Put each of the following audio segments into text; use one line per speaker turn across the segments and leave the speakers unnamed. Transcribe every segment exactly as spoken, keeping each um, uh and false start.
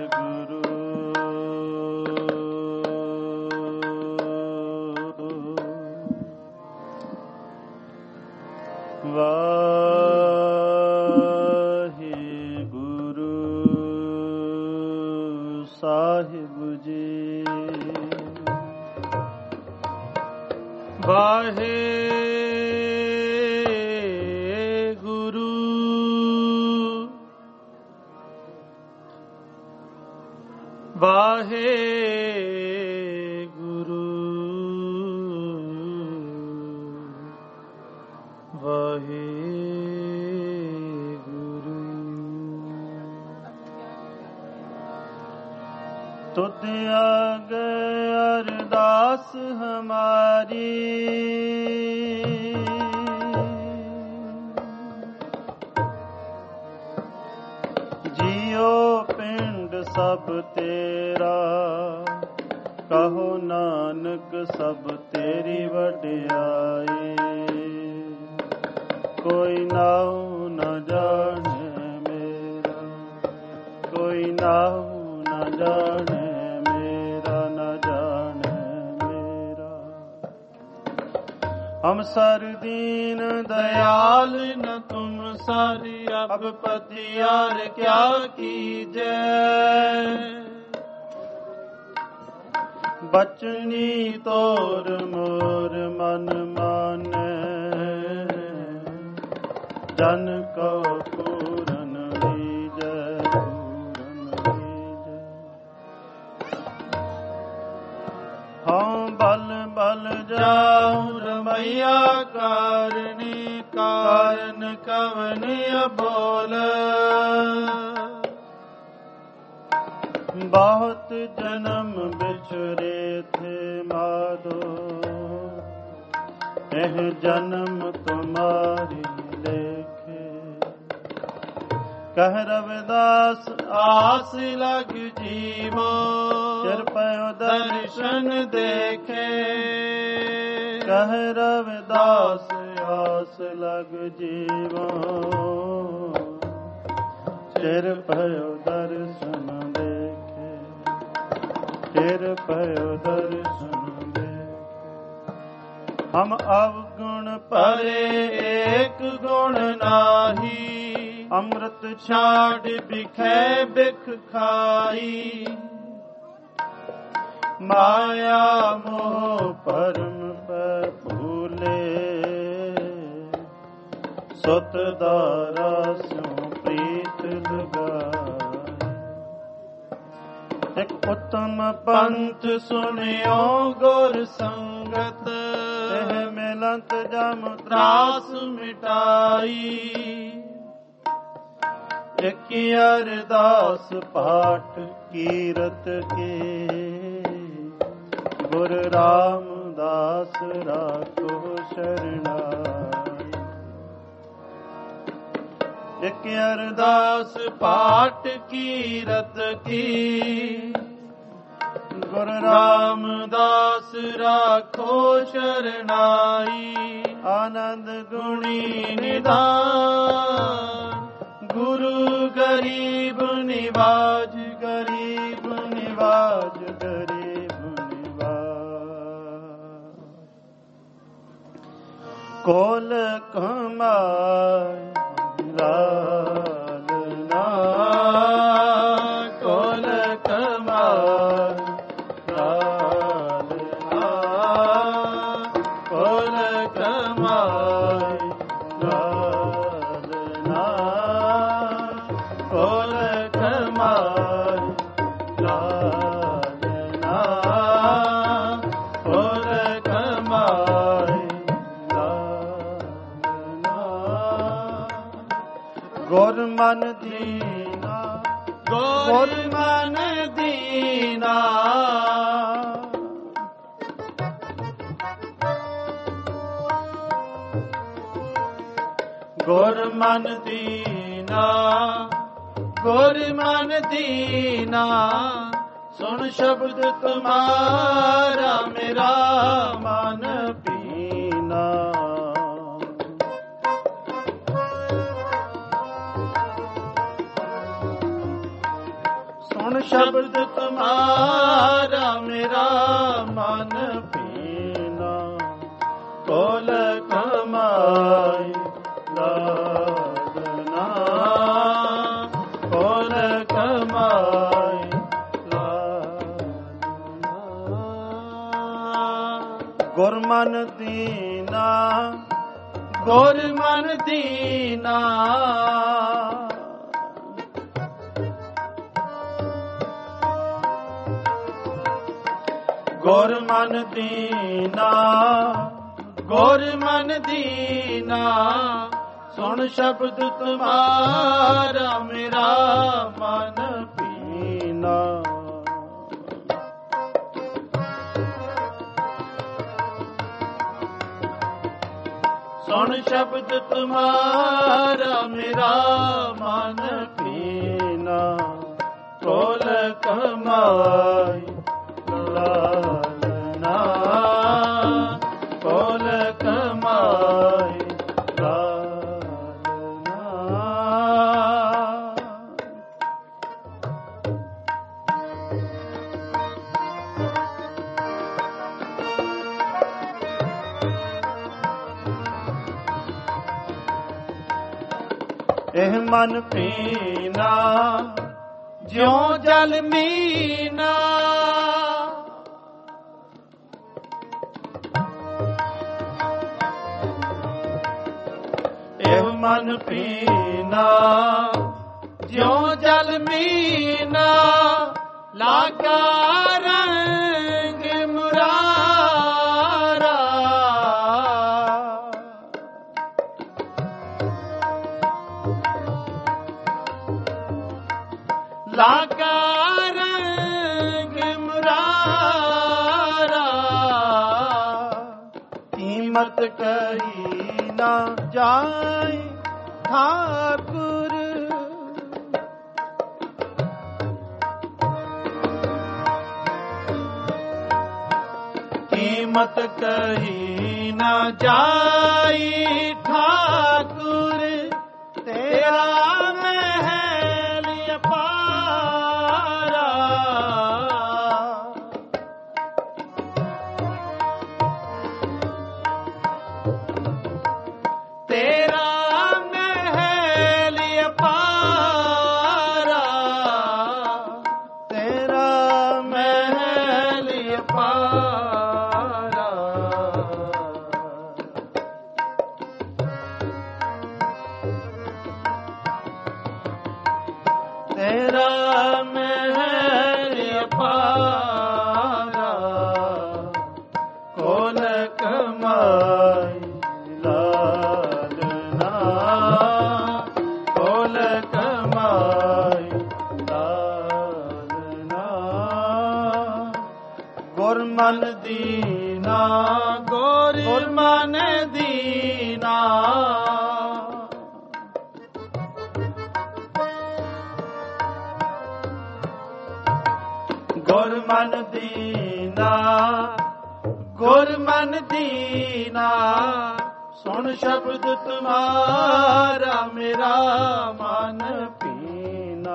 ਤੁਧ ਆਗੇ ਅਰਦਾਸ ਹਮਾਰੀ, ਜੀਓ ਪਿੰਡ ਸਭ ਤੇਰਾ, ਕਹੋ ਨਾਨਕ ਸਭ ਤੇਰੀ ਵਡਿਆਈ। ਕੋਈ ਨਾਉ ਨ ਜਾਣੇ ਮੇਰਾ, ਕੋਈ ਨਾਉ ਨ ਜਾਣੇ हम सर दीन दयाल न तुम सारी, अब पतियार क्या कीजे। बचनी तोर मोर मन माने, जन को पूरन लीजे, पूरन लीजे। हाँ बल बल जाऊं रमैया कारणी, कारण कवन अबोल। बहुत जन्म बिछुरे थे माधो, एह जन्म तुम्हारी लेखे। कह रविदास आस लग जीवो, चिर पयो दर्शन देखे। कह रविदास आस लग जीवो, चिर पयो दर्शन देखे। चिर पयो दर्शन देखे। हम अवगुण परे एक गुण नाही, अमृत छाड़ बिखे बिख खाई। माया मोह परम पर भूले, सुत दारा स्यों प्रीत लगाए। एक उत्तम पंथ सुनियो गुर संगत, एह मिलत जम त्रास मिटाई। एक अरदास पाठ कीरत के, गुर रामदास राखो शरणाई। एक अरदास पाठ कीरत की, गुर रामदास राखो शरणाई। आनंद गुणी निधान, गुरु गरीब निवाज, गरीब निवाज, गरीब निवाज। कोल कमाय लालना, कोल कमाय लालना, कोल कमाय लालना, कोल कमाय लालना, कोल कमाय लालना। गुर मन दीना, गुर मन दीना, गुर मन दीना, गुर मन दीना। सुन शब्द तुम्हारा मेरा मन पीना। सुन ਸੁਣ ਸ਼ਬਦ ਤੁਮਾਰਾ ਮੇਰਾ ਮਨ ਪੀਨਾ, ਕੋਲ ਕਮਾਈ ਲਾਦਨਾ, ਕੋਲ ਕਮਾਈ ਲਾਦਨਾ। ਗੁਰਮਨ ਦੀਨਾ, ਗੁਰਮਨ ਦੀਨਾ, ਗੁਰਮਨ ਦੀਨਾ, ਗੁਰਮਨ ਦੀਨਾ, ਸੁਣ ਸ਼ਬਦ ਤੁਮਾਰਾ ਮੇਰਾ ਮਨ ਪੀਨਾ। ਸੁਣ ਸ਼ਬਦ ਤੁਮਾਰਾ ਮੇਰਾ ਮਨ ਪੀਨਾ, ਕੋਲ ਕਮਾਈ ਲਾਲਨਾ, ਕੋਲ ਕਮਾਈ ਲਾਲਨਾ। ਇਹ ਮਨ ਪੀਨਾ ਜਿਉ ਜਲ ਮੀਨਾ, ਇਹ ਮਨ ਪੀਨਾ ਜਿਉ ਜਲ ਮੀਨਾ, ਲਾਗਾ ਰੰਗ ਮੁਰਾਰਾ, ਲਾਗਾ ਰੰਗ ਮੁਰਾਰਾ। ਕੀਮਤ ਕਹੀ ਨਾ ਜਾਏ ਠਾਕੁਰ, ਕੀਮਤ ਕਹੀ ਨਾ ਜਾਈ ਠਾਕੁਰ, ਤੇਰਾ ਮਹਿਲ ਅਪਾਰਾ। ਤੇਰਾ ਮਹਿਲ ਅਪਾਰਾ, ਤੇਰਾ ਮਹਿਲ ਅਪਾਰਾ। ਤੇਰਾ ਮਹਿਲ ਅਪਾਰਾ, ਕੋਲ ਕਮਾਈ ਲਾਲਨਾ, ਕੋਲ ਕਮਾਈ ਲਾਲਨਾ। ਗੁਰਮਨ ਦੀਨਾ, ਗੁਰਮਨ ਦੀਨਾ, ਗੁਰਮਨ ਦੀਨਾ, ਗੁਰਮਨ ਦੀਨਾ, ਸੁਣ ਸ਼ਬਦ ਤੁਮਾਰਾ ਮੇਰਾ ਮਨ ਪੀਨਾ।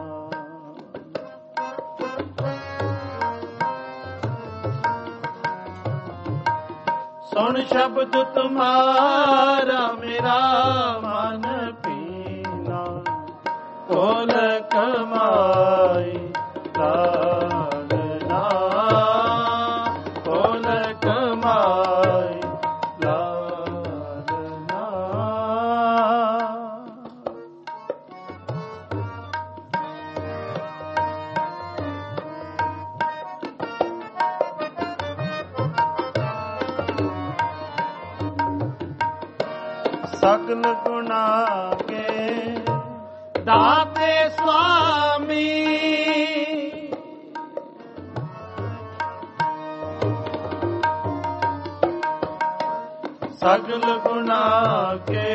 ਸੁਣ ਸ਼ਬਦ ਤੁਮਾਰਾ ਮੇਰਾ ਮਨ ਪੀਨਾ, ਕੋਲ ਕਮਾਈ ਲਾਲਨਾ, ਕੋਲ ਕਮਾਈ ਲਾਲਨਾ। ਸਗਲ ਗੁਨਾਹ ਕੇ ਦਾਤੇ ਸੁਆਮੀ, ਸਗਲ ਗੁਨਾਹ ਕੇ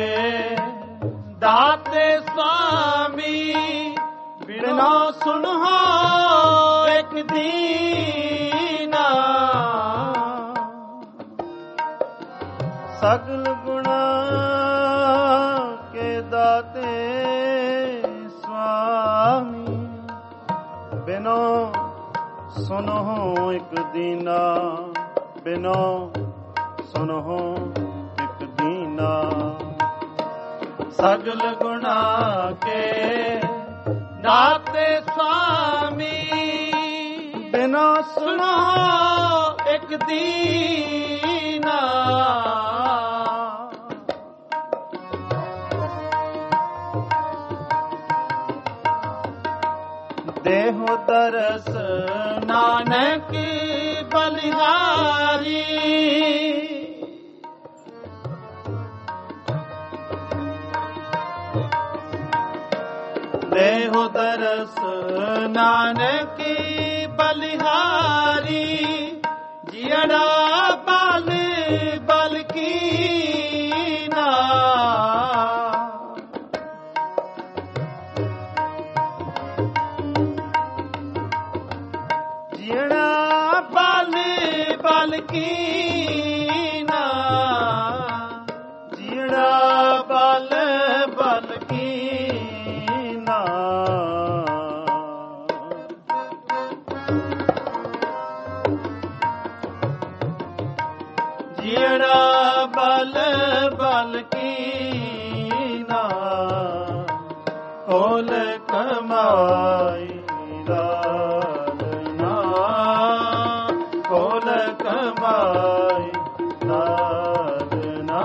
ਦਾਤੇ ਸੁਆਮੀ, ਬਿਨਾ ਸੁਨਹੁ ਇੱਕ ਦੀਨਾ। ਸਗਲ ਗੁਨਾਹ ਕੇ ਦਾਤੇ ਸੁਆਮੀ, ਬਿਨੋ ਸੁਨਹੁ ਇਕ ਦੀਨਾ, ਬਿਨੋ ਸੁਨਹੁ ਇਕ ਦੀਨਾ। ਸਗਲ ਗੁਣਾ ਕੇ ਦਾਤੇ ਸੁਆਮੀ, ਬਿਨੋ ਸੁਨਹੁ ਇਕ ਦੀਨਾ। ਦੇਹੁ ਦਰਸ ਨਾਨਕ ਬਲਿਹਾਰੀ, ਦੇਹੁ ਦਰਸ ਨਾਨਕ ਬਲਿਹਾਰੀ। ਜਿਅੜਾ ਬਲ ਬਲ ਕੀਨਾ, ਜਿਅੜਾ ਬਲ ਬਲ ਕੀਨਾ, ਜਿਅੜਾ ਬਲ ਬਲ ਕੀਨਾ। ਜਿਹੜਾ ਬਲ ਬਲ ਕੀਨਾ, ਕੋਲ ਕਮਾਈ ਦਾਲਨਾ, ਕੋਲ ਕਮਾਈ ਦਾਲਨਾ।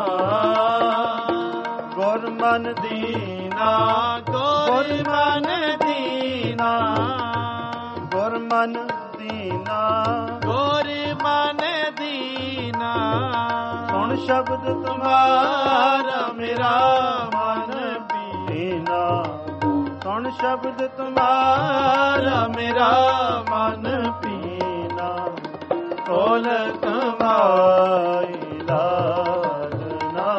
ਗੁਰ ਮਨ ਦੀਨਾ, ਗੁਰ ਮਨ ਦੀਨਾ, ਗੁਰ ਮਨ ਦੀਨਾ, ਗੁਰ ਮਨ ਦੀਨਾ। ਸੁਣ ਸ਼ਬਦ ਤੁਮਾਰਾ ਮੇਰਾ ਮਨ ਪੀਨਾ, ਸੁਣ ਸ਼ਬਦ ਤੁਮਾਰਾ ਮੇਰਾ ਮਨ ਪੀਨਾ। ਕੋਲ ਕਮਾਈ ਦਾਲਨਾ,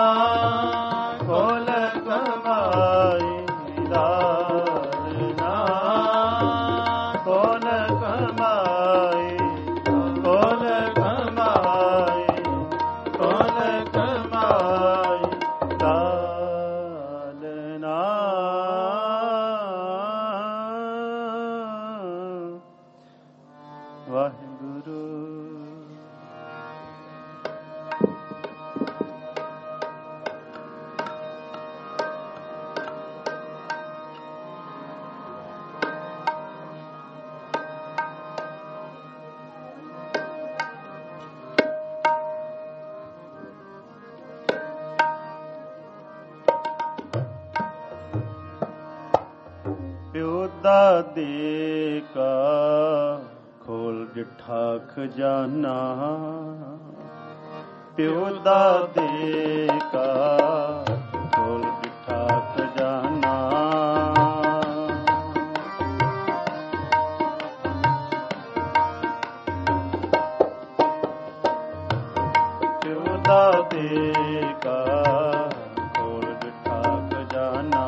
ਕੋਲ ਕਮਾਈ ਦਾਲਨਾ, ਕੋਲ ਕਮਾਈ, ਕੋਲ ਕਮਾਈ, ਕੋਲ ਕਮਾਈ ਦਾਲਨਾ। ਵਾਹਿਗੁਰੂ। ਪਿਉ ਦਾਦੇ ਕਾ ਖੋਲ ਡਿਠਾ ਖਜ਼ਾਨਾ, ਪਿਉ ਦਾਦੇ ਕਾ ਖੋਲ ਡਿਠਾ ਖਜ਼ਾਨਾ। ਪਿਉ ਦਾਦੇ ਕਾ ਖੋਲ ਡਿਠਾ ਖਜ਼ਾਨਾ,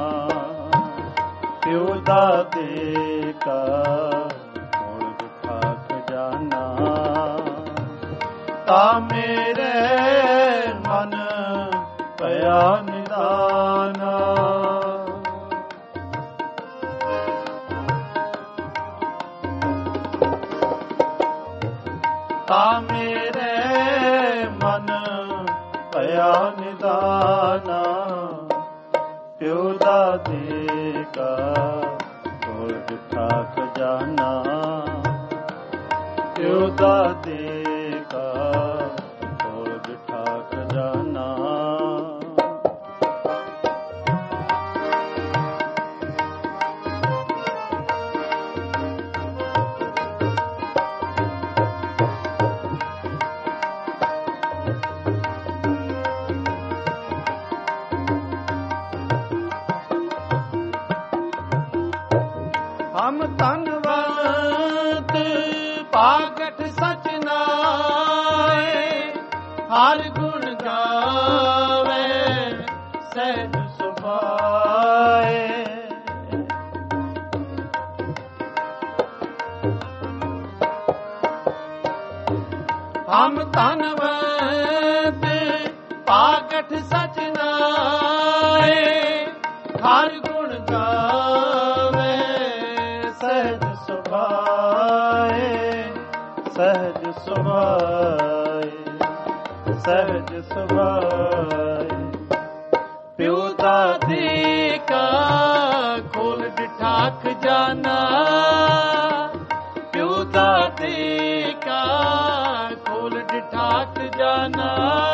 ਪਿਉ ਦਾਦੇ ਕਾ ਖੋਲ ਡਿਠਾ ਖਜ਼ਾਨਾ। ਤਾ ਮੇਰੇ ਮਨ ਭਇਆ ਨਿਦਾਨਾ, ਤਾ ਮੇਰੇ ਮਨ ਭਇਆ ਨਿਦਾਨਾ। ਪਿਉ ਦਾਦੇ ਕਾ ਖੋਲ ਡਿਠਾ ਖਜ਼ਾਨਾ, ਪਿਉ ਦਾਦੇ ਕਾ ਖੋਲ ਡਿਠਾ ਖਜ਼ਾਨਾ। ਹਮ ਧਨਵੰਤ ਭਾਗਠ ਸਚ ਨਾਏ, ਹਰ ਗੁਣ ਗਾਵੇ ਸਹਿਜ ਸੁਭਾਏ। ਹਮ ਧਨਵੰਤ ਭਾਗਠ ਸਚ ਨਾਏ, ਹਰ ਗੁਣ ਗਾਵੇ ਸਹਿਜ ਸੁਭਾਏ, ਸਹਿਜ ਸੁਭਾਏ। ਪਿਉ ਦਾਦੇ ਕਾ ਖੋਲ ਡਿਠਾ ਖਜ਼ਾਨਾ, ਪਿਉ ਦਾਦੇ ਕਾ ਖੋਲ ਡਿਠਾ ਖਜ਼ਾਨਾ।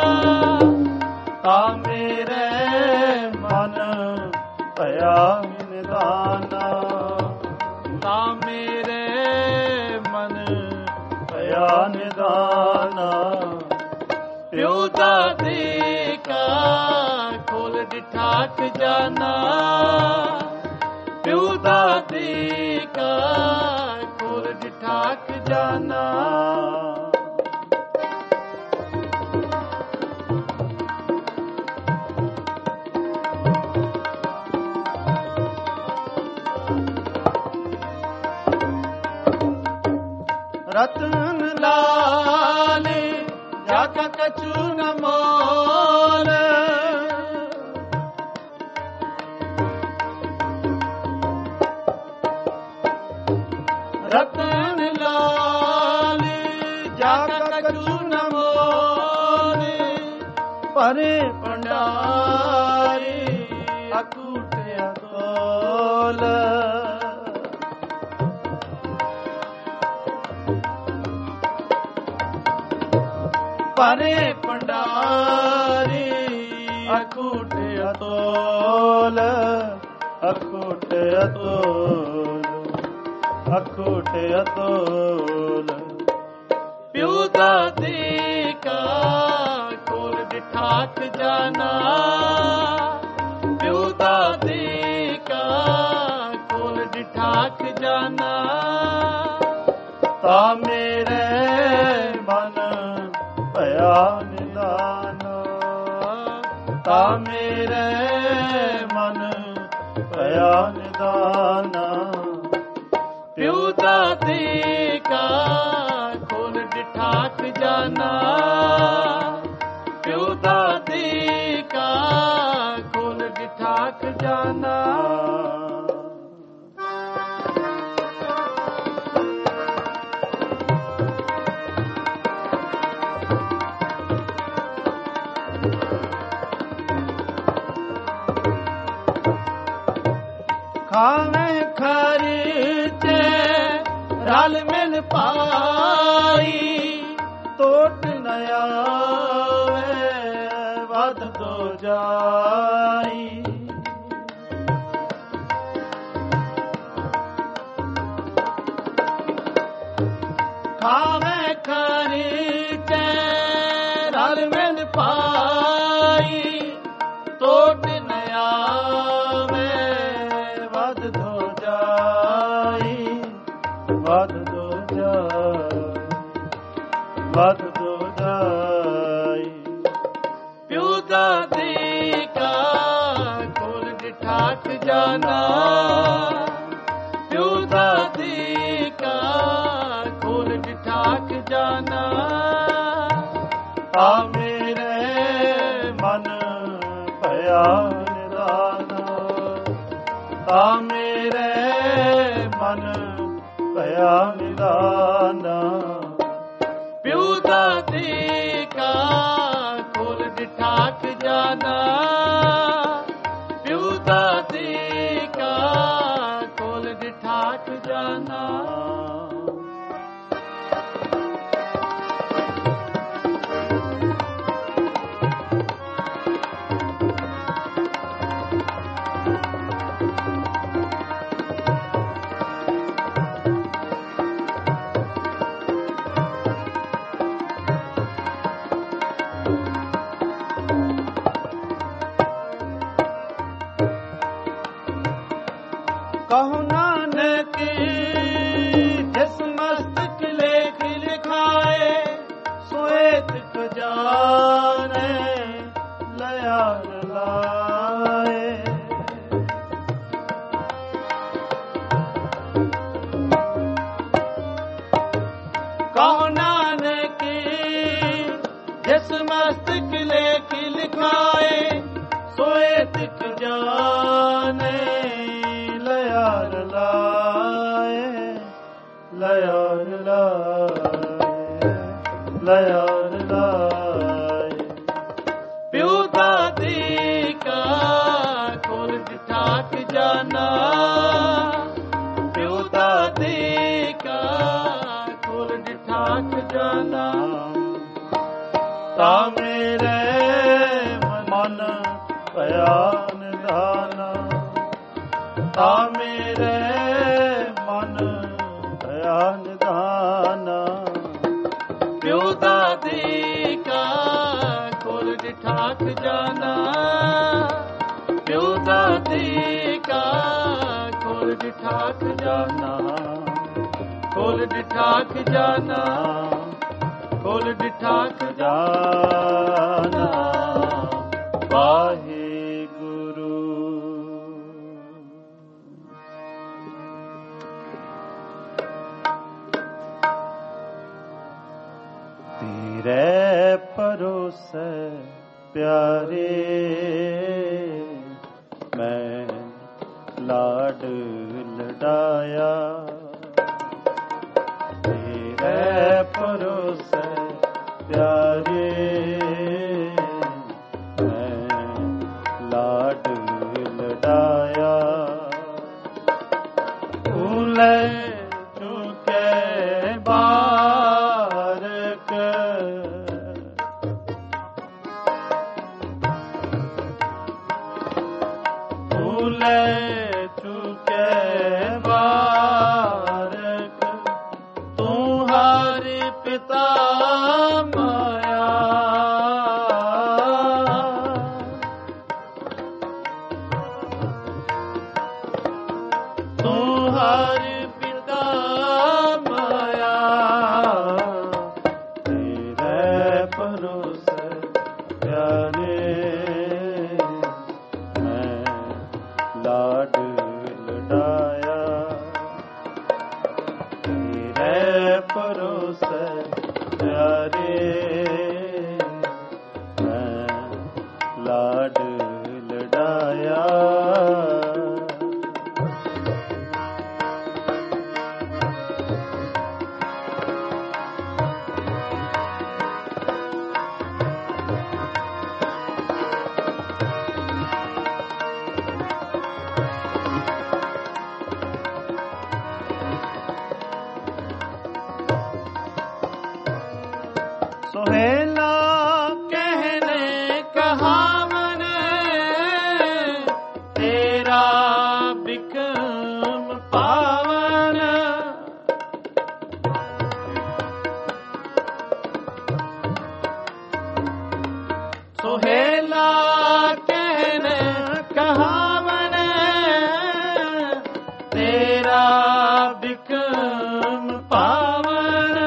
ਤਾ ਮੇਰੇ ਮਨ ਭਇਆ ਨਿਦਾਨਾ, ਤਾ ਮੇਰੇ ਮਨ ਭਇਆ ਨਿਦਾਨਾ। ਪਿਉ ਦਾਦੇ ਕਾ ਖੋਲ ਡਿਠਾ ਖਜ਼ਾਨਾ, ਪਿਉ ਦਾਦੇ ਕਾ ਖੋਲ ਡਿਠਾ ਖਜ਼ਾਨਾ। ਰਤਨ ਲਾਲੇ ਜਗ ਕਛੂ ਨ ਮੋਲ, ਰਤਨ ਲਾਲੇ ਜਗ ਕਛੂ ਨ ਮੋਲ। ਭਰੇ ਭੰਡਾਰੇ ਅਕੂਟ ਅਤੋਲ, ਭਰੇ ਭੰਡਾਰੇ ਅਕੂਟ ਅਤੋਲ, ਅਕੂਟ ਅਤੋਲ, ਅਕੂਟ ਅਤੋਲ। ਪਿਉ ਦਾਦੇ ਕਾ ਖੋਲ ਡਿਠਾ ਖਜ਼ਾਨਾ, ਪਿਉ ਦਾਦੇ ਕਾ ਖੋਲ ਡਿਠਾ ਖਜ਼ਾਨਾ। ਤਾ ਮੇਰੇ ਮਨ ਭਇਆ ਨਿਦਾਨਾ, ਤਾ ਮੇਰੇ ਮਨ ਭਇਆ ਨਿਦਾਨਾ। ਪਿਉ ਦਾਦੇ ਕਾ ਖੋਲ ਡਿਠਾ ਖਜ਼ਾਨਾ, ਪਿਉ ਦਾਦੇ ਕਾ ਖੋਲ ਡਿਠਾ ਖਜ਼ਾਨਾ। ਖਾਵੇਂ ਖਰਚੇ ਰਲ ਮਿਲ ਪਾਈ, ਟੋਟ ਨ ਆਵੇ ਵਧ ਤੋ ਜਾਈ। ਖਾਵੇਂ ਖਰਚੇ ਰਲ ਮਿਲ ਪਾਈ, ਟੋਟ ਨ ਆਵੇ ਵਧ ਤੋ ਜਾਈ, ਵਧ ਤੋ ਜਾਈ, ਵਧ ਤੋ ਜਾਈ। ਪਿਉ ਦਾਦੇ ਕਾ ਖੋਲ ਡਿਠਾ ਖਜ਼ਾਨਾ, ਪਿਉ ਦਾਦੇ ਕਾ ਖੋਲ ਡਿਠਾ ਖਜ਼ਾਨਾ। ਤਾ ਮੇਰੇ ਮਨ ਭਇਆ ਨਿਦਾਨਾ, ਤਾ ਮੇਰੇ ਮਨ ਭਇਆ ਨਿਦਾਨਾ। ਪਿਉ ਦਾਦੇ ਕਾ ਖੋਲ ਡਿਠਾ ਖਜ਼ਾਨਾ, ਪਿਉ ਦਾਦੇ ਕਾ ਖੋਲ ਡਿਠਾ ਖਜ਼ਾਨਾ। ਕਹੋ ਨਾਨਕ ਜਿਸ ਮਸਤਕ ਲੇਖ ਲਿਖਾਏ, ਸੋਏ ਤਿਕ ਜਾਣੈ ਲਿਆ ਲਾਏ। ਕਹੋ ਨਾਨਕ ਜਿਸ ਮਸਤਕ ਲੇਖ ਲਿਖਾਏ, ਸੋਏ ਤਿਕ ਜਾਣੈ ਲਿਆ ਲਾਏ, ਲਿਆ ਲਾਏ। लयान लाए। प्यो दादी का कोल ठाक जाना, प्यो दादी का कोल ठाक जाना। ता मेरे मन भयान धाना, ता मेरे मन भयान धाना। प्यो दादी का कोल ठाक जाना, प्यो दादी का कोल ठाक जाना, कोल ठाक जाना, कोल ठाक जाना। वाहे गुरु। तेरे परोसे प्यारे मैं लाड लडाया, तेरे परोसे प्यारे मैं लाड लडाया। फूले चुके बारक, फूले चुके बारक, तुम्हारी पिता माया। तुम्हारी पिता माया, तेरे परोसे प्यारे मैं लाड लडाया, तेरे परोसे प्यारे मैं लाड लडाया। सोहेला कहने कहावन, तेरा बिकम पावन। सोहेला कहने कहावन, तेरा बिकम पावन,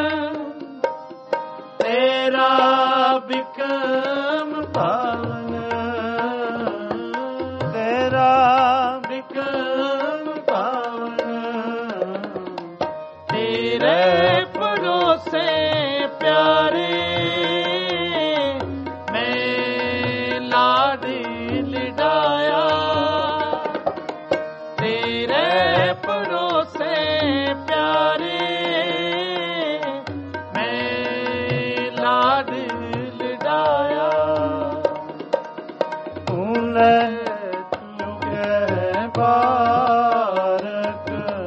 तेरा बिकम पावन, तेरा बिकम पावन। तेरे परोसे प्यारे मैं लाड लडाया, तेरे परोसे प्यारे लाड लडाया। फूले चुके बारक,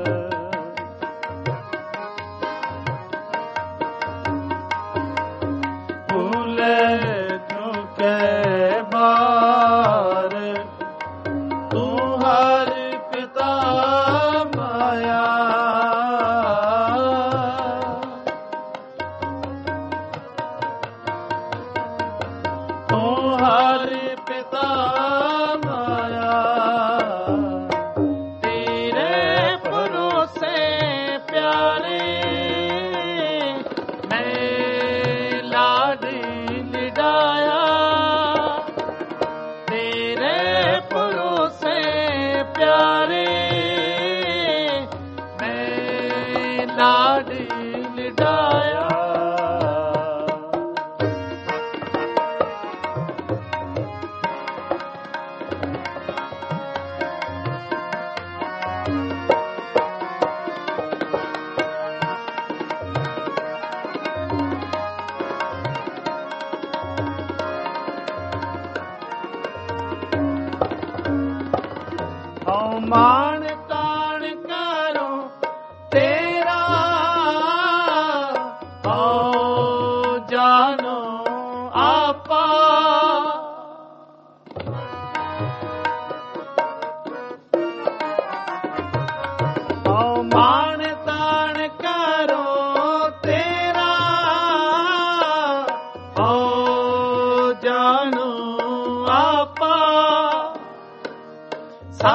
फूले चुके बारक, तुम्हारे पिता माया। तुम्हारे पिता माया, तेरे परोसे प्यारे मैं लाड लडाया, तेरे परोसे प्यारे मैं लाड लडाया।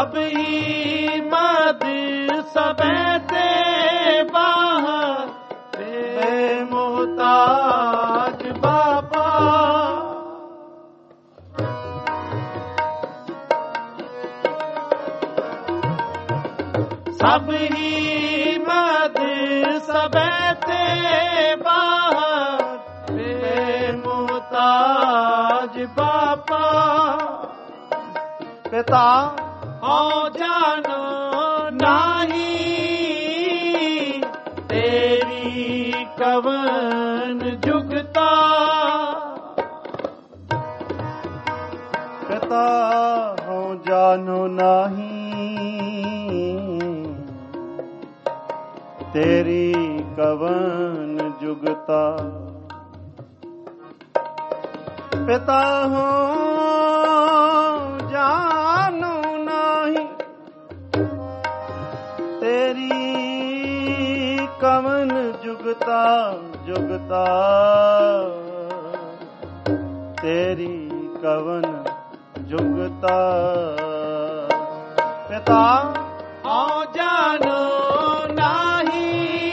सब ही मद सबैते बाहर बेमोहताज बाबा। सब ही मद सबैते बाहर बेमोहताज बाबा। पिता हो जानो नाही तेरी कवन जुगता।
पिता हो जानो नाही तेरी कवन जुगता। पिता हो जानो नाही तेरी कवन जुगता। जुगता तेरी कवन जुगता। पिता
हो जानो नाही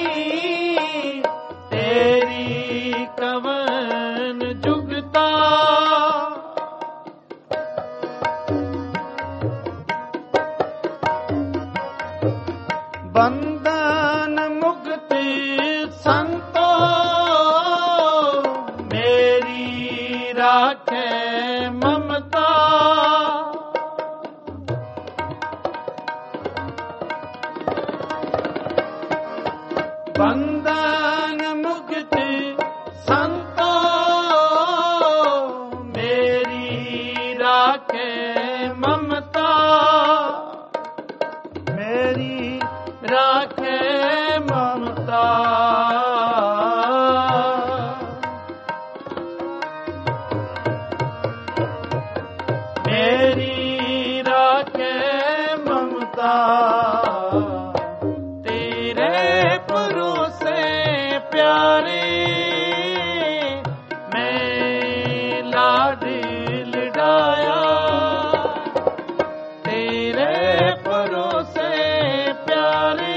तेरी कवन जुगता। बंधन मुक्ति संतो मेरी राखे ममता। बंधन मुक्ति संतो मेरी राखे ममता।
मेरी
राखे ममता। मेरी राखे ममता। तेरे भरोसे प्यारे मैं लाड लडाया। तेरे भरोसे प्यारे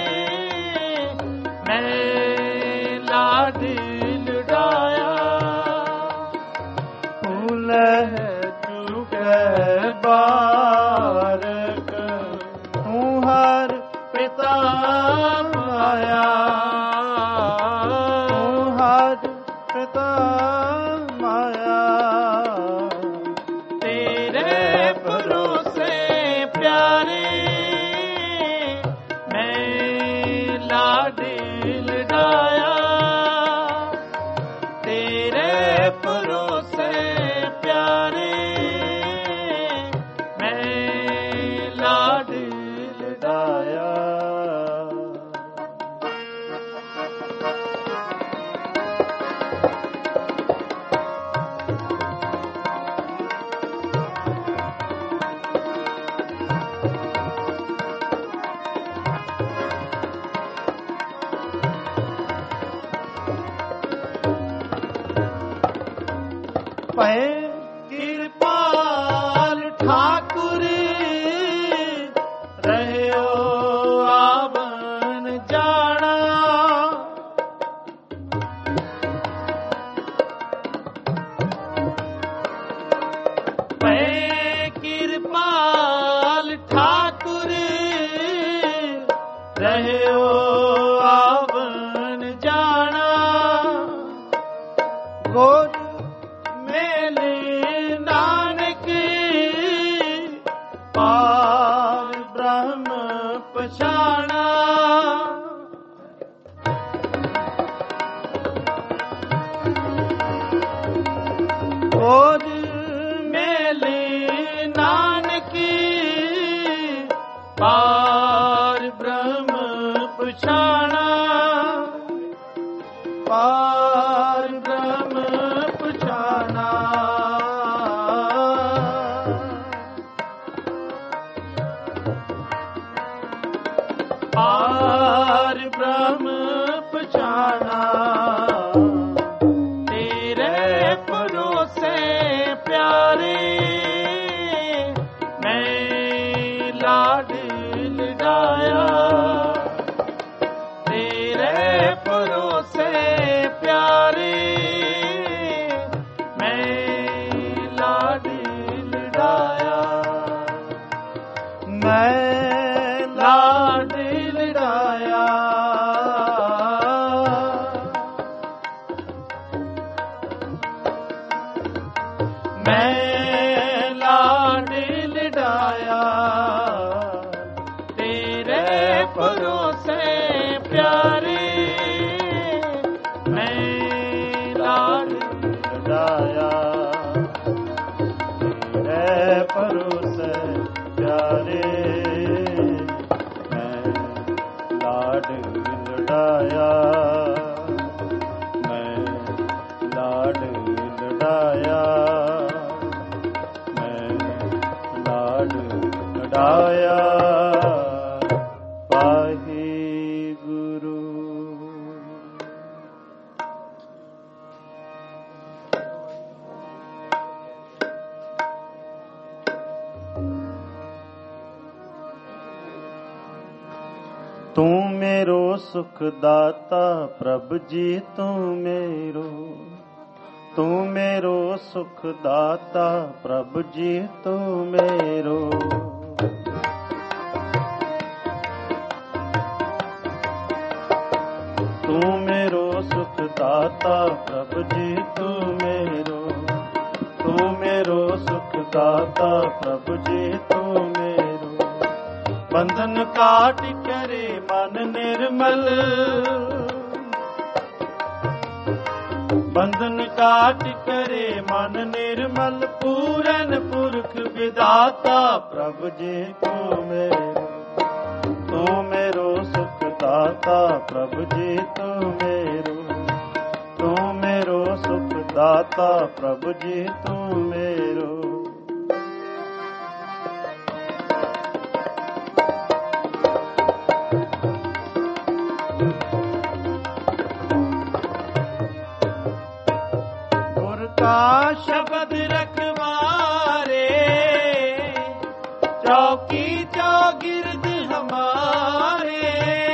मैं लाड लुटाया।
फूल है चुके बारक तू हर
पिता माया।
तू हर पिता माया।
तेरे भरोसे प्यारे मैं लाड लडाया। तेरे भरोसे प्यारे मैं लाड लडाया।
पै
कृपाल ठाकुर रहो आवन जाना। पै कृपाल ठाकुर रहो आवन जाना।
गोर
मेले नानक
पार
ब्रह्म पछाना।
गोर
मेले नानक पार ब्रह्म पछाना। पार ब्रह्म पछाना। पार ब्रह्म पछाना। तेरे भरोसे प्यारे मैं
लाड लड़ाया, मैं लाड लड़ाया, मैं लाड लड़ाया पाही गुरु। तू मेरो सुख दाता प्रभु जी, तू मेरो, तू मेरो सुख दाता प्रभु जी, तू मेरो। तू मेरो सुख दाता प्रभु जी, तू मेरो, तू मेरो सुख दाता प्रभु जी, तू मेरो। बंधन काट करे मन निर्मल, बंधन काट करे मन निर्मल, पूरन पुरख विधाता प्रभु जी, तू मेरो, तू मेरो सुख दाता प्रभु जी, तू मेरो, तू मेरो सुख दाता प्रभु जी, तू मेरो।
शब्द रखवारे, चौकी चौगिर्द हमारे,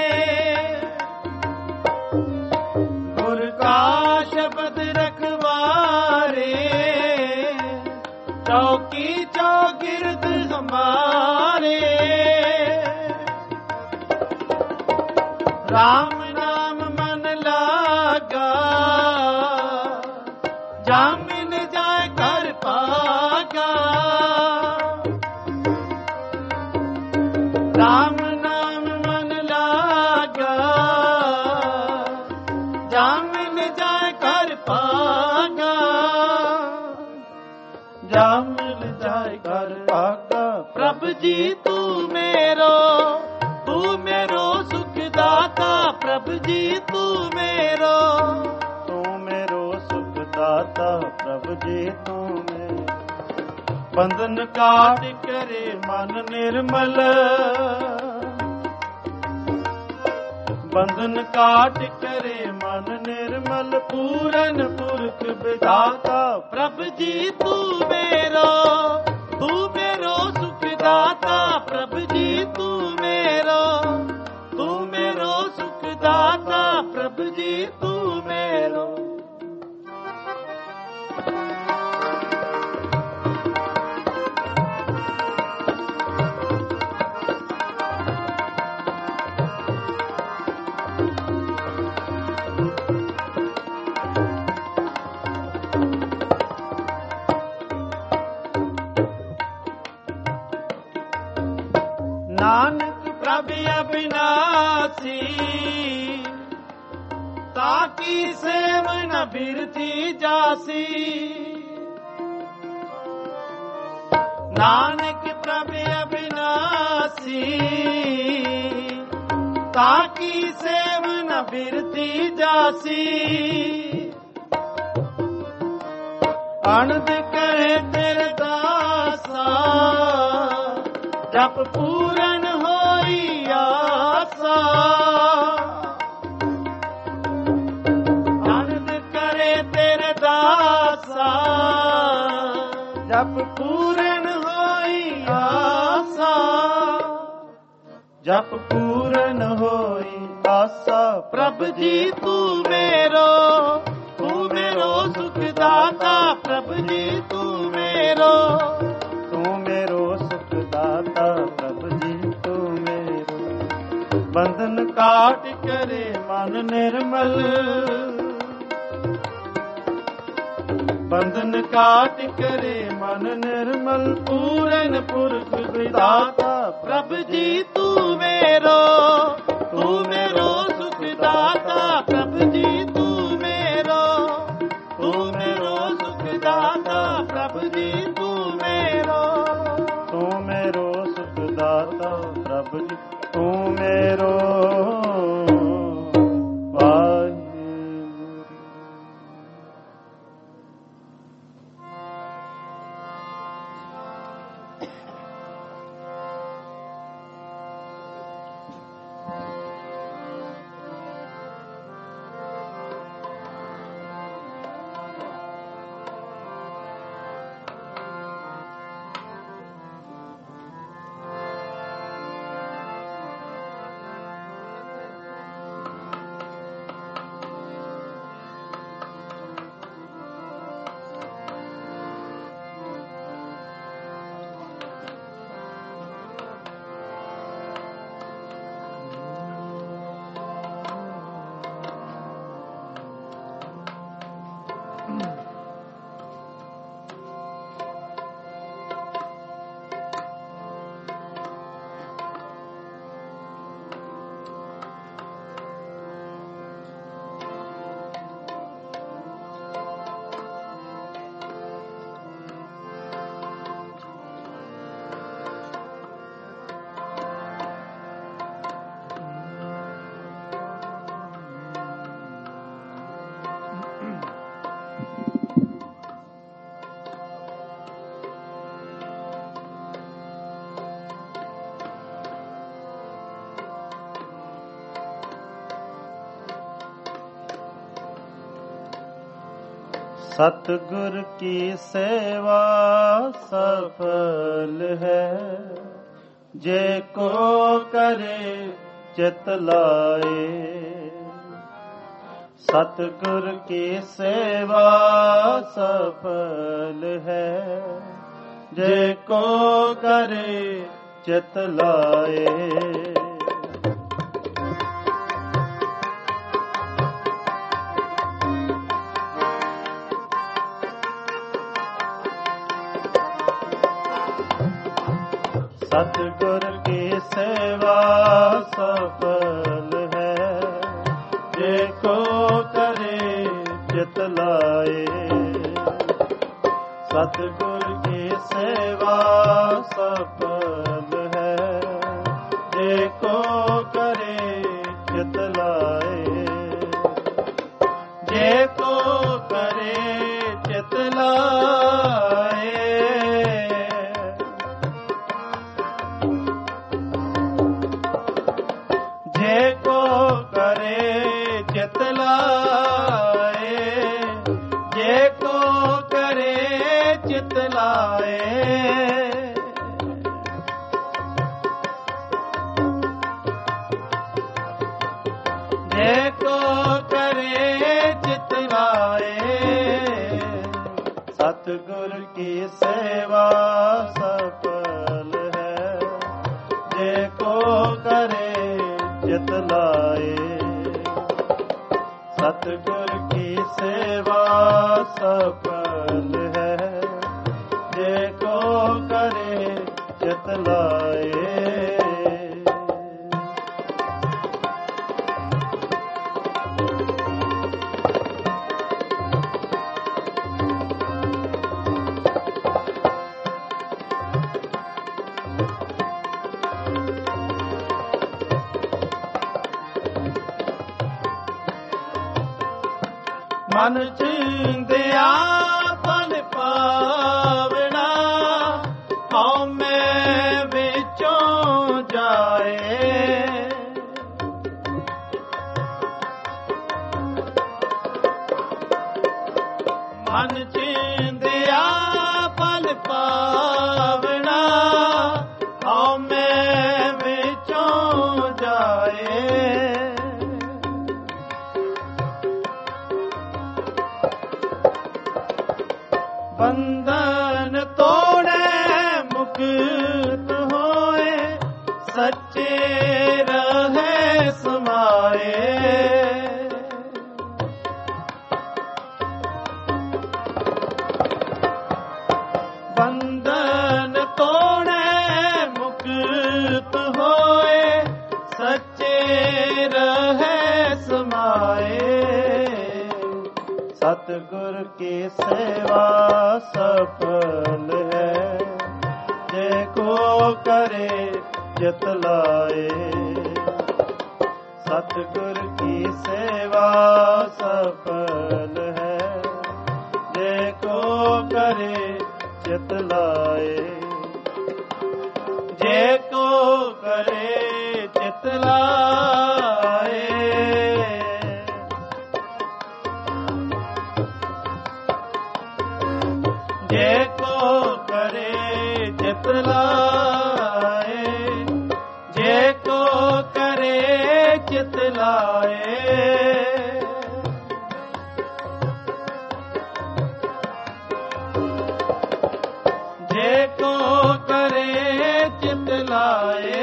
गुर का शब्द रखवारे, चौकी चौगिर्द हमारे। राम नाम मन लागा, जामिन जाए कर पागा। राम नाम मन लागा, जामिन जाए कर पागा,
जामिन जाए कर पागा।
प्रभु जी तू मेरो, तू मेरो सुख दाता प्रभु जी, तू मेरो,
दाता प्रभु जी, तू मेरो। बंधन काट करे मन निर्मल, बंधन काट करे मन निर्मल, पूरन पुरख विधाता
प्रभु जी तू मेरो, तू मेरो सुख दाता प्रभु जी, तू मेरो, तू मेरो सुख दाता प्रभु जी, तू मेरो।
नानक
प्रभु अविनाशी, ताकि सेवन बिरथी जासी। नानक प्रभु अविनाशी, ताकि सेवन बिरथी जासी। अनंद करे तेरे दासा, जप पूरन होई आसा। आनंद करे तेरे दासा,
जप
पूरन होई आसा।
जप पूरन होई आसा।
प्रभु जी तू मेरो, तू मेरो सुख दाता प्रभु जी, तू मेरो,
तू मेरो सुख दाता प्रभु जी, तू मेरो। बंधन काट करे मन निर्मल, बंधन काट करे मन निर्मल, पूरन पुरख विधाता
प्रभु जी तू मेरो, तू मेरो सुख दाता प्रभु जी, तू मेरो, तू मेरो सुख दाता प्रभु जी, तू मेरो,
तू मेरो सुख दाता प्रभु जी, तू मेरो। सतगुर की सेवा सफल है, जे को करे चित लाए। सतगुर की सेवा सफल है, जे को करे चित लाए। सतगुर की सेवा सफल है, जे को करे चित लाए। सतगुर की सेवा सफल है, जे को करे चित लाए। जे को करे चित लाए। जे को करे चित लाए। जे को करे चित लाए। जे को करे चित लाए। सतगुर की सेवा सफल है, जे को करे चित लाए। सतगुर की सेवा सफल है, जे को करे चित लाए। मन चिंदिया फल पावना, हमें विचों जाए। मन चिंदिया फल पावना, हमें विचों जाए। बंधन तोड़े मुक्त होए, सच्चे रहे समाए। बंधन तोड़े मुक्त होए, सच्चे रहे समाए। सतगुर की सेवा सफल है, जे को करे चित लाए। सतगुर की सेवा सफल है, जे को करे चित लाए। जे को करे चित लाए। जे को करे चित लाए। जे को करे चित लाए। जे को करे चित लाए।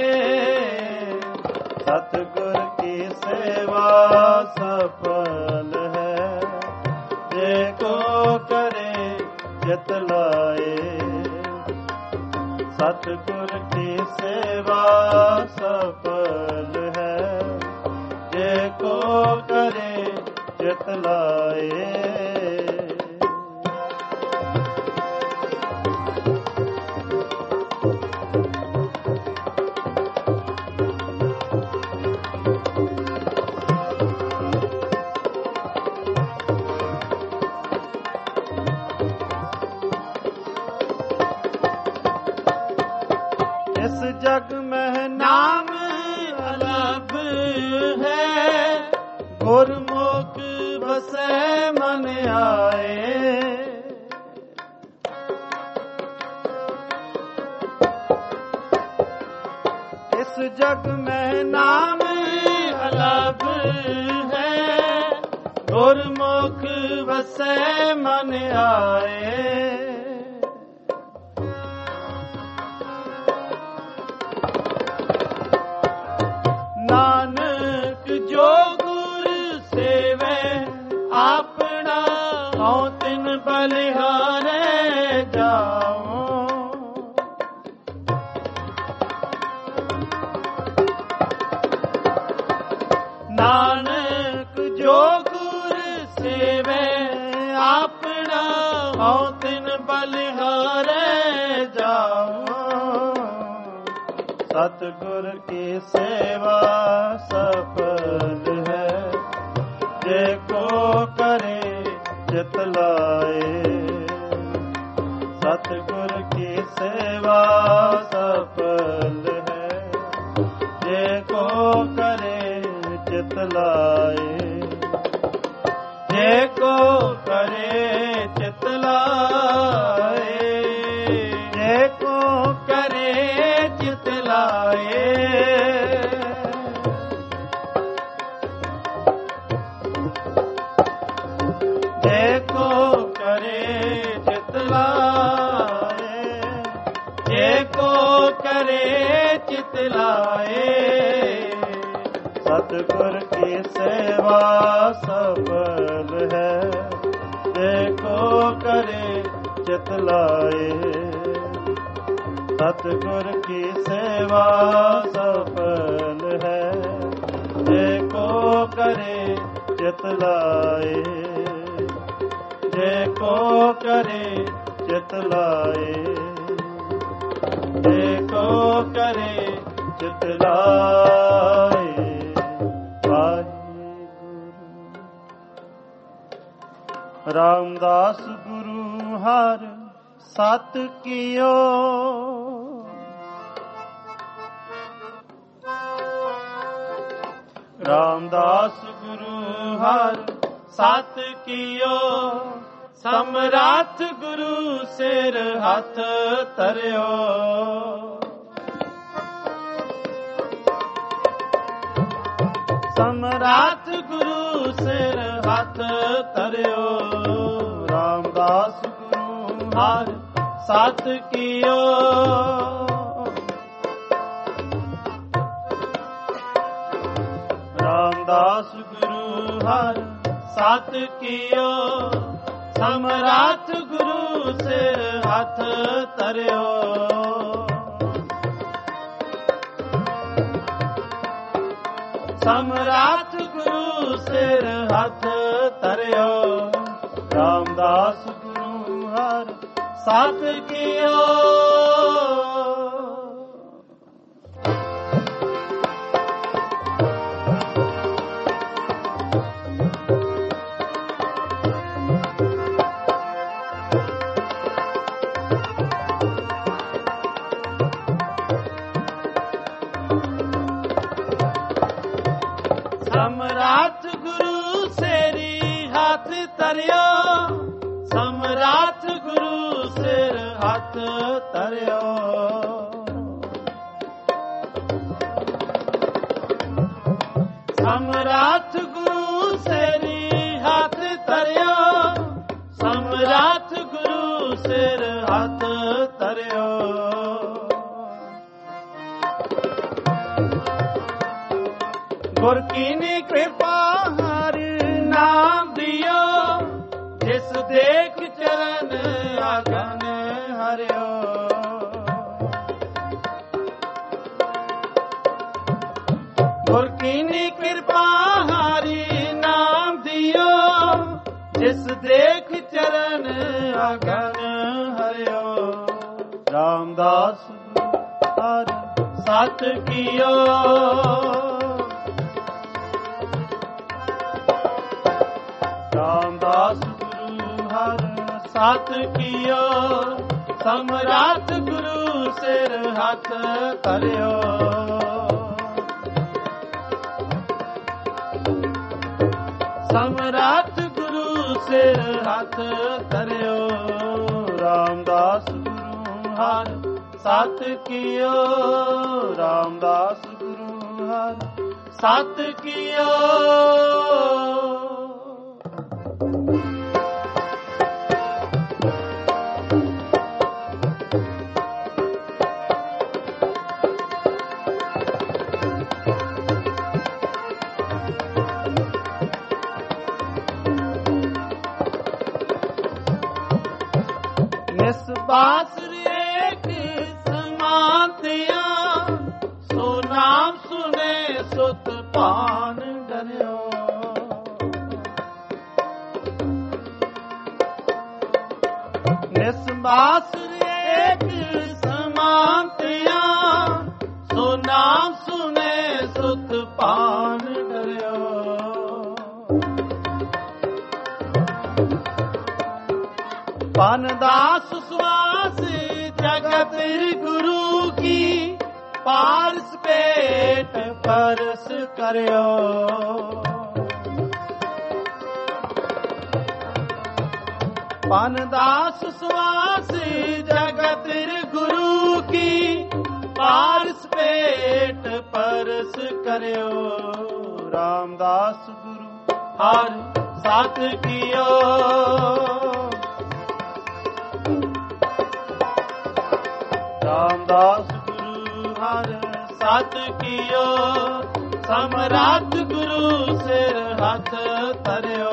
सतगुर की सेवा सफल है, जे को करे चित लाए। सतगुर की सेवा सफल है, जे को करे चित लाए। इस जग में नाम अलग है, गुरमुख बसे मन आए। ਪ੍ਰਭ ਹੈ, ਗੁਰਮੁਖ ਵਸੈ ਮਨ ਆਏ। ਨਾਨਕ ਜੋ ਗੁਰ ਸੇਵੈ ਆਪਣਾ, ਹਉ ਤਿਨ ਬਲਿਹਾਰੈ ਜਾਉ। ਨਾਨਕ ਜੋ ਗੁਰ ਸੇਵੈ ਆਪਣਾ, ਹਉ ਤਿਨ ਬਲਿਹਾਰੈ ਜਾਉ। ਸਤਿਗੁਰ ਕੀ ਸੇਵਾ ਸਫਲ ਹੈ, ਜੇ ਕੋ ਕਰੇ ਚਿਤ ਲਾਏ। ਸਤਿਗੁਰ ਕੀ ਸੇਵਾ ਸਫਲ ਹੈ, ਜੇ ਕੋ ਕਰੇ ਚਿਤ ਲਾਏ। ਜੇ ਕੋ ਕਰੇ ਚਿਤ ਲਾਏ, ਜੇ ਕੋ ਕਰੇ ਚਿਤ ਲਾਏ। ਜੇ ਕੋ ਕਰੇ ਚਿਤ ਲਾਏ, ਜੇ ਕੋ ਕਰੇ ਚਿਤ ਲਾਏ। ਸਤਿਗੁਰ ਕੀ ਸੇਵਾ ਸਫਲ ਹੈ, ਜੇ ਕੋ ਕਰੇ ਚਿਤ ਲਾਏ। ਸਤਿਗੁਰ ਕੀ ਸੇਵਾ ਸਫਲ ਹੈ, ਜੇ ਕੋ ਕਰੇ ਚਿਤ ਲਾਏ। ਜੇ ਕੋ ਕਰੇ ਚਿਤ ਲਾਏ, ਜੇ ਕੋ ਕਰੇ ਚਿਤ ਲਾਏ। ਰਾਮਦਾਸ ਗੁਰੂ ਹਰ ਸਤ ਕੀਓ, ਰਾਮਦਾਸ ਗੁਰੂ ਹਰ ਸਤ ਕੀਓ। ਸਮਰਾਥ ਗੁਰੂ ਸਿਰ ਹੱਥ ਧਰਿਓ, ਸਮਰਾਥ ਗੁਰੂ ਸਿਰ ਹੱਥ ਧਰਿਓ। ਰਾਮਦਾਸ ਗੁਰੂ ਹਰ ਸਤ ਕੀਓ, ਰਾਮਦਾਸ ਗੁਰੂ ਹਰ ਸਤ ਕੀਓ। ਸਮਰਾਥ ਗੁਰੂ ਸਿਰ ਹੱਥ ਧਰਿਓ, ਸਮਰਾਥ ਗੁਰੂ ਸਿਰ ਹੱਥ ਧਰਿਓ। ਰਾਮਦਾਸ ਗੁਰੂ ਹਰ ਸਤ ਕੀਓ। ਸਮਰਾਥ ਗੁਰੂ ਸੇਰੀ ਹੱਥ ਧਰਿਓ, ਸਮਰਾਥ ਗੁਰੂ ਸਿਰ ਹੱਥ ਧਰਿਓ। ਸਮਰਾਥ ਗੁਰੂ ਸੇਰੀ ਹੱਥ ਧਰਿਓ, ਸਮਰਾਥ ਗੁਰੂ ਸਿਰ ਹੱਥ ਧਰਿਓ। ਗੁਰ ਕੀਨੀ ਕਿਰਪਾ ਹਰ ਨਾਮ ਦਿਓ, ਜਿਸ ਦੇਖ ਚਰਨ ਆਗਨ ਹਰਿਓ। ਗੁਰ ਕੀਨੀ ਕਿਰਪਾ ਹਰਿ ਨਾਮ ਦਿਓ, ਜਿਸ ਦੇਖ ਚਰਨ ਆਗਨ ਹਰਿਓ। ਰਾਮਦਾਸ ਹਰ ਸਤ ਕੀਓ, ਰਾਮਦਾਸ ਗੁਰੂ ਹਰ ਸਤ ਕੀਓ। ਸਮਰਾਥ ਗੁਰੂ ਸਿਰ ਹੱਥ ਧਰਿਓ, ਸਮਰਾਥ ਗੁਰੂ ਸਿਰ ਹੱਥ ਧਰਿਓ। ਰਾਮਦਾਸ ਗੁਰੂ ਹਰ ਸਤ ਕੀਓ, ਰਾਮਦਾਸ ਗੁਰੂ ਹਰ सत कियो
बासुर एक समातिया, सो नाम सुने सुत पान डरियो। निस बासुर एक समातिया, सो नाम सुने सुत पान डरियो। पानदास सुवास जगत गुरु की, पारस पेट परस करियो। पानदास सुवास जगत गुरु की, पारस पेट परस करियो।
रामदास गुरु
हर सत कियो,
रामदास गुरु
हर सत कियो। समराट गुरु सिर हाथ धरियो।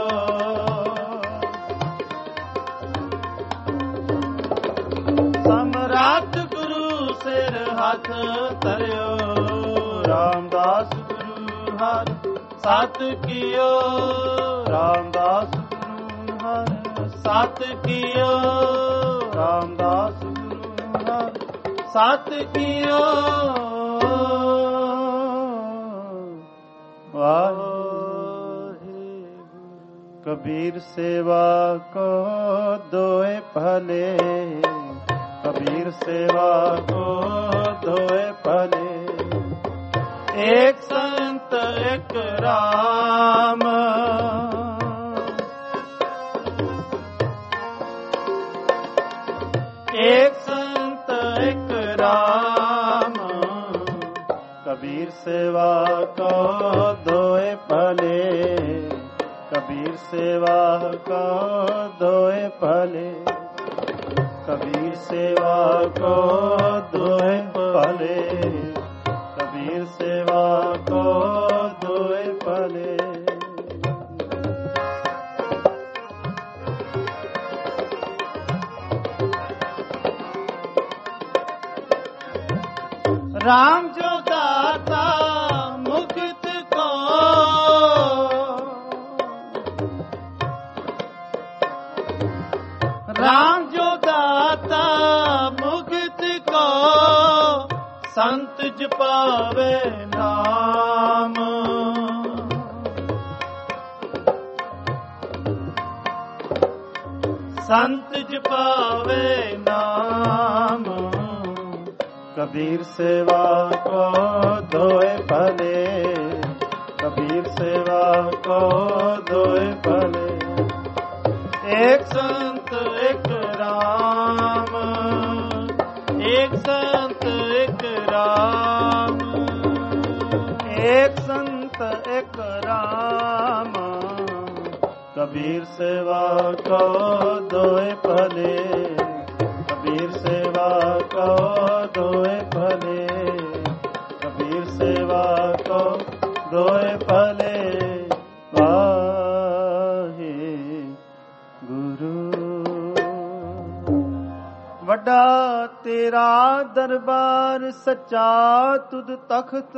समराट गुरु सिर हाथ धरियो।
रामदास गुरु
हर सत कियो,
रामदास गुरु हर
सत कियो।
रामदास गुरु हर
सत कियो।
वाहे कबीर सेवा को दोए भले, कबीर सेवा को दोए भले।
एक संत एक राम, एक संत एक राम।
कबीर सेवा को दोए भले, कबीर सेवा को दोए भले। कबीर सेवा को दोए भले, कबीर सेवा को दोए भले।
राम जो दाता मुक्त को, राम जो दाता मुक्त को, संत जपावे नाम। संत जपावे नाम।
कबीर सेवा को दोए भले, कबीर सेवा को दोए भले।
एक संत एक राम, एक संत एक राम।
एक संत एक राम। कबीर सेवा को दोए भले, कबीर सेवा को दोए भले। कबीर सेवा को दोए भले। वाहे गुरु वड्डा तेरा दरबार, सच्चा तुद तख्त।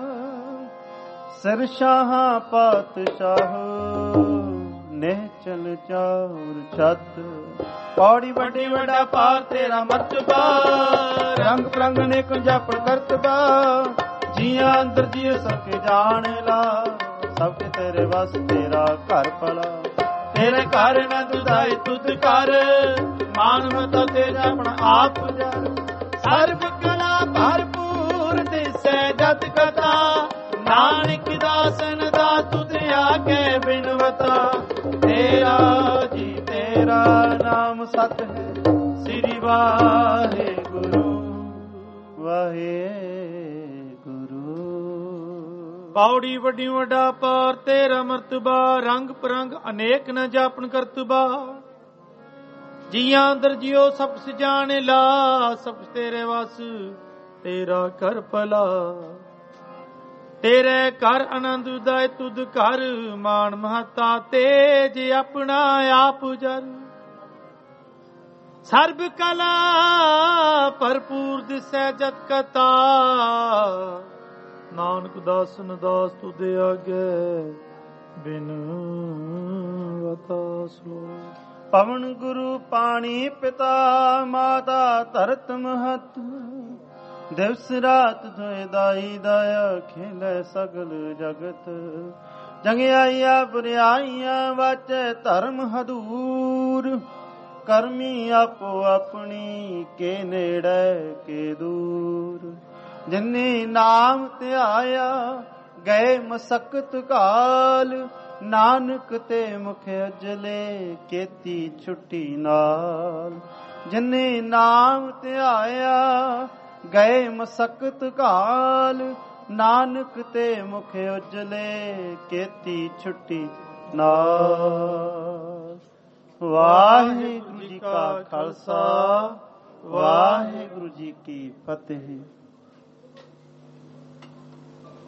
सिर शाह पातशाह, निहचल चाउर छत।
पौड़ी बड़ी वड्डा पार तेरा मर्तबा, रंग प्रंग ने कुंजापड़ करतबा। जिया अंदर जियो सबके जाने ला, सबके तेरे बस तेरा घर भला। तेरे घर न दुधाई तुद कर, मान मता तेरा अपना आप पुजार। सर्व कला भरपूर दिसै जत कथा, नानक दासन दा तुझ आके बिनवता। तेरा जी तेरा नाम सत है, श्री वाहे गुरु
वाहे गुरु।
ਬਾਉੜੀ ਵੱਡੀ ਵੱਡਾ ਪਾਰ ਤੇਰਾ ਮਰਤਬਾ, ਰੰਗ ਪਰੰਗ ਅਨੇਕ ਨ ਜਾਪਨ ਕਰਤਬਾ। ਜੀਆਂ ਅੰਦਰ ਜਿਉ ਸਭ ਸਜਾਣੇ ਲਾ, ਸਭ ਤੇਰੇ ਵਸ ਤੇਰਾ ਕਰ ਭਲਾ। ਤੇਰੇ ਘਰ ਆਨੰਦ ਉਦਾਇ ਤੁਧ ਘਰ, ਮਾਨ ਮਹਤਾ ਤੇਜ ਆਪਣਾ ਆਪ ਜਰ। ਸਰਬ ਕਲਾ ਭਰਪੂਰ ਦਿਸੈ ਜਤ ਕਤਾ, ਨਾਨਕ ਦਾਸਨ ਦਾਸ ਤੁਧ ਆਗੇ ਬਿਨ ਵਤਾ ਸੋ।
ਪਵਨ ਗੁਰੂ ਪਾਣੀ ਪਿਤਾ, ਮਾਤਾ ਧਰਤ ਮਹਤ। ਦਿਵਸ ਰਾਤ ਧੋਇ ਦਾਈ ਦਾਇਆ, ਖੇਲੇ ਸਗਲ ਜਗਤ। ਜੰਗਿਆਈਆ ਬੁਰਿਆਈਆਂ ਵਾਚੈ ਧਰਮ ਹਦੂਰ। ਕਰਮੀ ਆਪੋ ਆਪਣੀ, ਕੇ ਨੇੜੇ ਕੇ ਦੂਰ। ਜਿਨੇ ਨਾਮ ਧਿਆਇਆ ਗਏ ਮਸਕਤ ਕਾਲ, ਨਾਨਕ ਤੇ ਮੁਖ ਉਜਲੇ ਕੀਤੀ ਛੁੱਟੀ ਨਾਲ। ਜਿਨੇ ਨਾਮ ਧਿਆਇਆ ਗਏ ਮਸਕਤ ਕਾਲ, ਨਾਨਕ ਤੇ ਮੁਖ ਉਜਲੇ ਕੀਤੀ ਛੁੱਟੀ ਨਾਲ। ਵਾਹਿਗੁਰੂ ਜੀ ਕਾ ਖਾਲਸਾ, ਵਾਹਿਗੁਰੂ ਜੀ ਕੀ ਫਤਿਹ।